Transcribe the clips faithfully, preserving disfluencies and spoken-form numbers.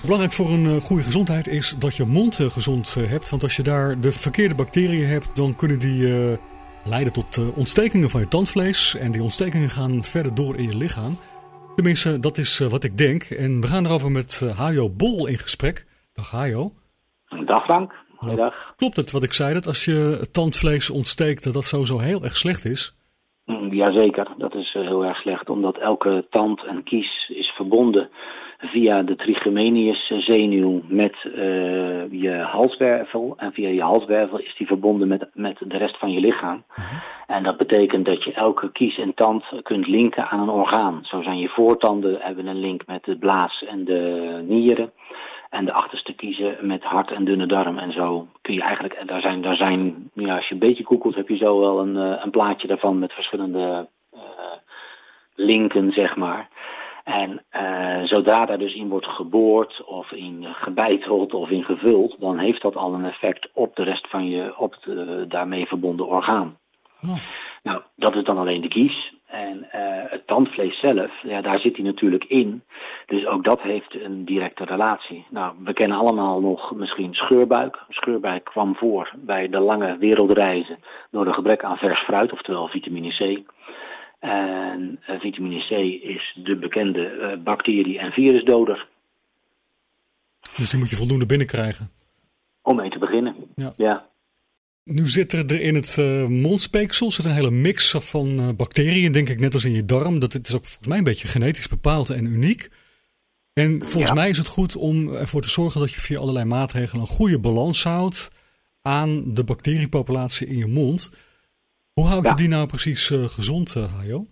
Belangrijk voor een uh, goede gezondheid is dat je mond uh, gezond uh, hebt. Want als je daar de verkeerde bacteriën hebt, dan kunnen die uh, leiden tot uh, ontstekingen van je tandvlees. En die ontstekingen gaan verder door in je lichaam. Tenminste, dat is uh, wat ik denk. En we gaan erover met uh, Hajo Bol in gesprek. Dag Hajo. Dag Frank. Goedendag. Nou, klopt het wat ik zei, dat als je tandvlees ontsteekt, dat dat sowieso heel erg slecht is? Mm, jazeker, dat is uh, heel erg slecht. Omdat elke tand en kies is verbonden via de trigeminius zenuw met uh, je halswervel. En via je halswervel is die verbonden met, met de rest van je lichaam. Uh-huh. En dat betekent dat je elke kies en tand kunt linken aan een orgaan. Zo zijn je voortanden hebben een link met de blaas en de nieren. En de achterste kiezen met hart en dunne darm. En zo kun je eigenlijk, daar zijn, daar zijn ja, als je een beetje googelt, heb je zo wel een, een plaatje daarvan met verschillende uh, linken, zeg maar. En uh, zodra daar dus in wordt geboord of in gebeiteld of in gevuld, dan heeft dat al een effect op de rest van je, op het uh, daarmee verbonden orgaan. Oh. Nou, dat is dan alleen de kies. En uh, het tandvlees zelf, ja, daar zit hij natuurlijk in. Dus ook dat heeft een directe relatie. Nou, we kennen allemaal nog misschien scheurbuik. Scheurbuik kwam voor bij de lange wereldreizen door een gebrek aan vers fruit, oftewel vitamine C. En uh, vitamine C is de bekende uh, bacterie- en virusdoder. Dus die moet je voldoende binnenkrijgen? Om mee te beginnen, ja. ja. Nu zit er in het uh, mondspeeksel zit een hele mix van uh, bacteriën, denk ik, net als in je darm. Dat het is ook volgens mij een beetje genetisch bepaald en uniek. En volgens ja. mij is het goed om ervoor te zorgen dat je via allerlei maatregelen een goede balans houdt aan de bacteriepopulatie in je mond. Hoe houd je ja. die nou precies uh, gezond, uh, Hajo?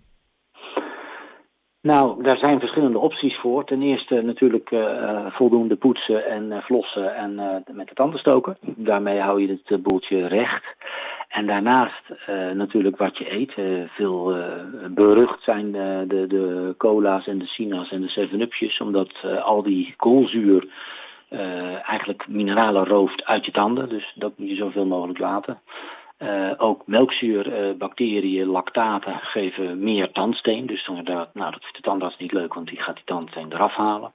Nou, daar zijn verschillende opties voor. Ten eerste natuurlijk uh, voldoende poetsen en uh, flossen en uh, met de tanden stoken. Daarmee hou je het uh, boeltje recht. En daarnaast uh, natuurlijk wat je eet. Uh, veel uh, berucht zijn uh, de, de cola's en de sina's en de seven-upjes. Omdat uh, al die koolzuur uh, eigenlijk mineralen rooft uit je tanden. Dus dat moet je zoveel mogelijk laten. Uh, ook melkzuur, uh, bacteriën, lactaten geven meer tandsteen. Dus dan, nou, dat vindt de tandarts niet leuk, want die gaat die tandsteen eraf halen.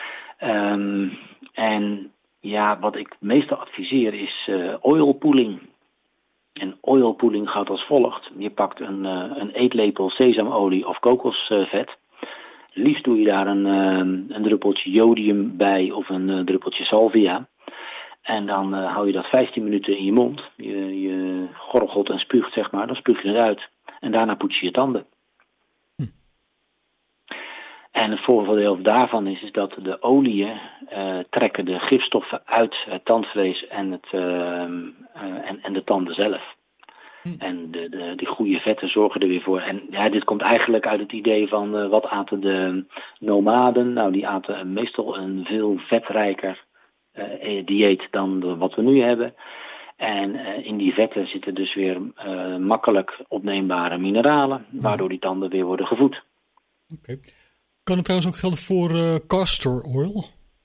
Um, en ja, wat ik meestal adviseer is uh, oil pooling. En oil pooling gaat als volgt. Je pakt een, uh, een eetlepel sesamolie of kokosvet. Liefst doe je daar een, uh, een druppeltje jodium bij of een uh, druppeltje salvia. En dan uh, hou je dat vijftien minuten in je mond. Je, je gorgelt en spuugt, zeg maar. Dan spuug je het uit. En daarna poets je je tanden. Hm. En het voordeel daarvan is, is dat de oliën uh, trekken de gifstoffen uit het tandvlees en, het, uh, uh, en, en de tanden zelf. Hm. En de, de, die goede vetten zorgen er weer voor. En ja, dit komt eigenlijk uit het idee van uh, wat aten de nomaden. Nou, die aten meestal een veel vetrijker Uh, dieet dan de, wat we nu hebben. En uh, in die vetten zitten dus weer uh, makkelijk opneembare mineralen, waardoor die tanden weer worden gevoed. Oké. Okay. Kan het trouwens ook gelden voor uh, castor oil?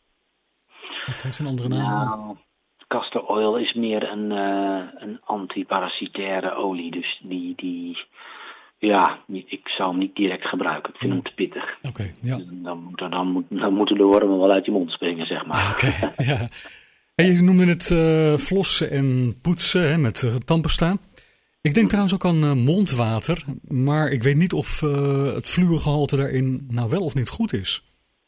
Dat heeft een andere naam. Nou, castor oil is meer een, uh, een antiparasitaire olie, dus die... die Ja, ik zou hem niet direct gebruiken. Ik vind ja. hem te pittig. Oké, okay, ja. Dan, dan, dan, moet, dan moeten de wormen wel uit je mond springen, zeg maar. Oké, okay, ja. En je noemde het uh, flossen en poetsen hè, met uh, tandpasta. Ik denk trouwens ook aan uh, mondwater. Maar ik weet niet of uh, het fluorgehalte daarin nou wel of niet goed is.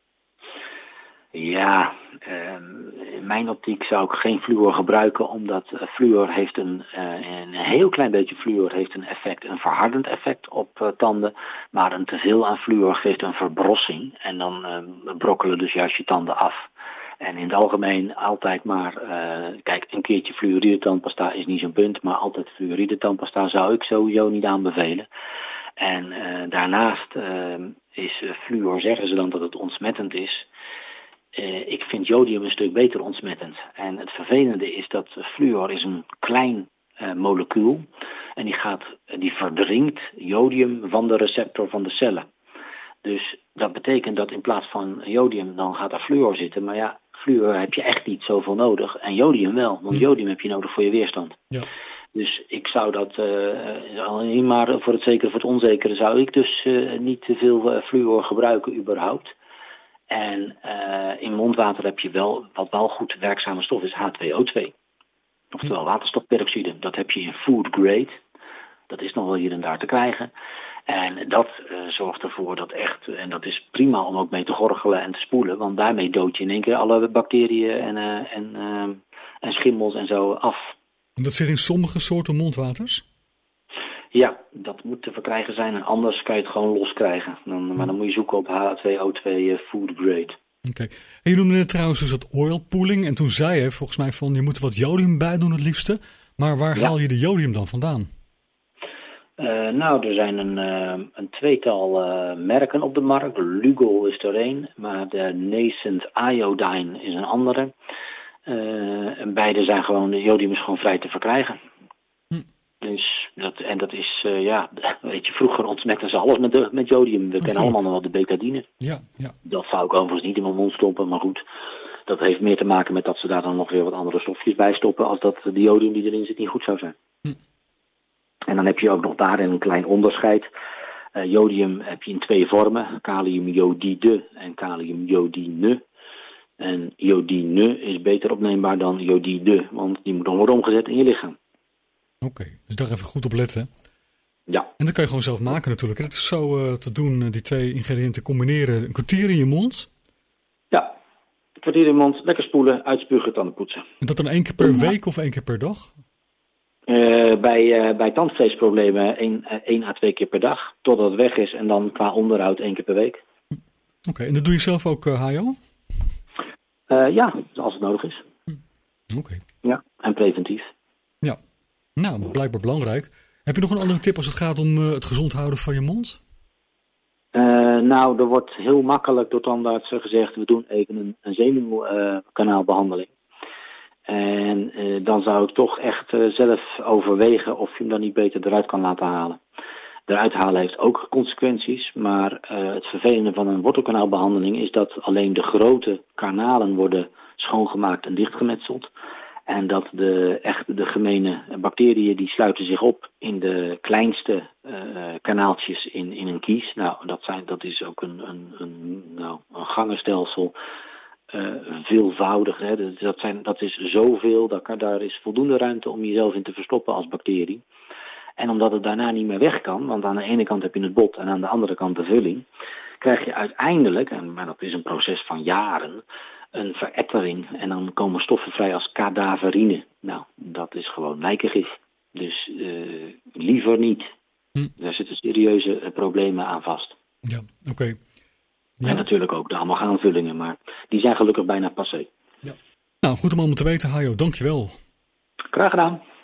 Ja, um, in mijn optiek zou ik geen fluor gebruiken, omdat uh, fluor heeft een, uh, een heel klein beetje fluor heeft een effect, een verhardend effect op uh, tanden, maar een teveel aan fluor geeft een verbrossing en dan uh, brokkelen dus juist je tanden af. En in het algemeen altijd maar, uh, kijk, een keertje fluoride tandpasta is niet zo'n punt, maar altijd fluoride tandpasta zou ik sowieso niet aanbevelen. En uh, daarnaast uh, is uh, fluor, zeggen ze dan dat het ontsmettend is. Uh, ik vind jodium een stuk beter ontsmettend. En het vervelende is dat fluor is een klein uh, molecuul. En die, gaat, die verdringt jodium van de receptor van de cellen. Dus dat betekent dat in plaats van jodium dan gaat er fluor zitten. Maar ja, fluor heb je echt niet zoveel nodig. En jodium wel, want jodium heb je nodig voor je weerstand. Ja. Dus ik zou dat, uh, alleen maar voor het zekere, voor het onzekere, zou ik dus uh, niet te veel uh, fluor gebruiken überhaupt. En uh, in mondwater heb je wel, wat wel goed werkzame stof is, H twee O twee. Oftewel waterstofperoxide. Dat heb je in food grade. Dat is nog wel hier en daar te krijgen. En dat uh, zorgt ervoor dat echt, en dat is prima om ook mee te gorgelen en te spoelen, want daarmee dood je in één keer alle bacteriën en, uh, en, uh, en schimmels en zo af. En dat zit in sommige soorten mondwaters? Ja, dat moet te verkrijgen zijn en anders kan je het gewoon los krijgen. Dan, maar dan moet je zoeken op H twee O twee uh, food grade. Oké. Okay. En je noemde net trouwens dus dat oil pooling en toen zei je volgens mij van je moet er wat jodium bij doen het liefste. Maar waar ja. haal je de jodium dan vandaan? Uh, nou, er zijn een, uh, een tweetal uh, merken op de markt. Lugol is er één, maar de Nascent Iodine is een andere. Uh, en beide zijn gewoon, de jodium is gewoon vrij te verkrijgen. Hm. Dus dat, en dat is, uh, ja, weet je, vroeger ontsmetten ze alles met, de, met jodium. We kennen allemaal nog wel de betadine. Ja, ja. Dat zou ik overigens niet in mijn mond stoppen, maar goed. Dat heeft meer te maken met dat ze daar dan nog weer wat andere stofjes bij stoppen, als dat de jodium die erin zit niet goed zou zijn. Hm. En dan heb je ook nog daarin een klein onderscheid. Uh, jodium heb je in twee vormen. Kaliumjodide en kaliumjodine. En jodine is beter opneembaar dan jodide. Want die moet dan worden omgezet in je lichaam. Oké, okay, dus daar even goed op letten. Ja. En dat kan je gewoon zelf maken natuurlijk. Het is zo uh, te doen, die twee ingrediënten combineren. Een kwartier in je mond. Ja, een kwartier in je mond. Lekker spoelen, uitspugen, tanden poetsen. En dat dan één keer per ja. week of één keer per dag? Uh, bij, uh, bij tandvleesproblemen één à twee keer per dag, totdat het weg is en dan qua onderhoud één keer per week. Oké, okay, en dat doe je zelf ook, uh, Hajo? Uh, ja, als het nodig is. Oké. Okay. Ja, en preventief. Ja, nou, blijkbaar belangrijk. Heb je nog een andere tip als het gaat om uh, het gezond houden van je mond? Uh, nou, er wordt heel makkelijk door tandartsen gezegd, we doen even een, een zenuwkanaalbehandeling. En uh, dan zou ik toch echt uh, zelf overwegen of je hem dan niet beter eruit kan laten halen. Eruit halen heeft ook consequenties, maar uh, het vervelende van een wortelkanaalbehandeling is dat alleen de grote kanalen worden schoongemaakt en dichtgemetseld. En dat de, echt de gemene bacteriën die sluiten zich op in de kleinste uh, kanaaltjes in, in een kies. Nou, dat, zijn, dat is ook een, een, een, nou, een gangenstelsel. Uh, veelvoudig. Hè. Dat, zijn, dat is zoveel, dat kan, daar is voldoende ruimte om jezelf in te verstoppen als bacterie. En omdat het daarna niet meer weg kan, want aan de ene kant heb je het bot en aan de andere kant de vulling, krijg je uiteindelijk, en, maar dat is een proces van jaren, een verettering. En dan komen stoffen vrij als kadaverine. Nou, dat is gewoon lijkengif. Dus uh, liever niet. Hm. Daar zitten serieuze uh, problemen aan vast. Ja, oké. Okay. Ja. En natuurlijk ook de amalgaamvullingen, maar die zijn gelukkig bijna passé. Ja. Nou, goed om allemaal te weten, Hajo. Dankjewel. Graag gedaan.